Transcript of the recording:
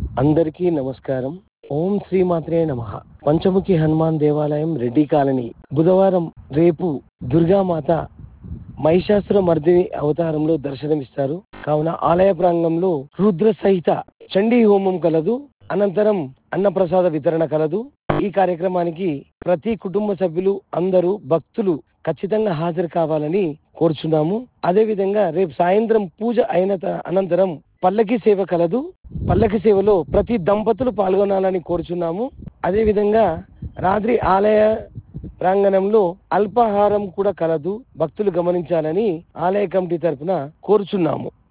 అందరికీ నమస్కారం. ఓం శ్రీమాత్రే నమః. పంచముఖి హనుమాన్ దేవాలయం, రెడ్డి కాలనీ. బుధవారం రేపు దుర్గామాత మహిషాసుర మర్దిని అవతారంలో దర్శనమిస్తారు. కావున ఆలయ ప్రాంగంలో రుద్ర సహిత చండీ హోమం కలదు. అనంతరం అన్నప్రసాద వితరణ కలదు. ఈ కార్యక్రమానికి ప్రతి కుటుంబ సభ్యులు, అందరూ భక్తులు ఖచ్చితంగా హాజరు కావాలని కోరుచున్నాము. అదే విధంగా రేపు సాయంత్రం పూజ అయిన అనంతరం పల్లకి సేవ కలదు. పల్లకి సేవలో ప్రతి దంపతులు పాల్గొనాలని కోరుచున్నాము. అదే విధంగా రాత్రి ఆలయ ప్రాంగణంలో అల్పాహారం కూడా కలదు. భక్తులు గమనించాలని ఆలయ కమిటీ తరపున కోరుచున్నాము.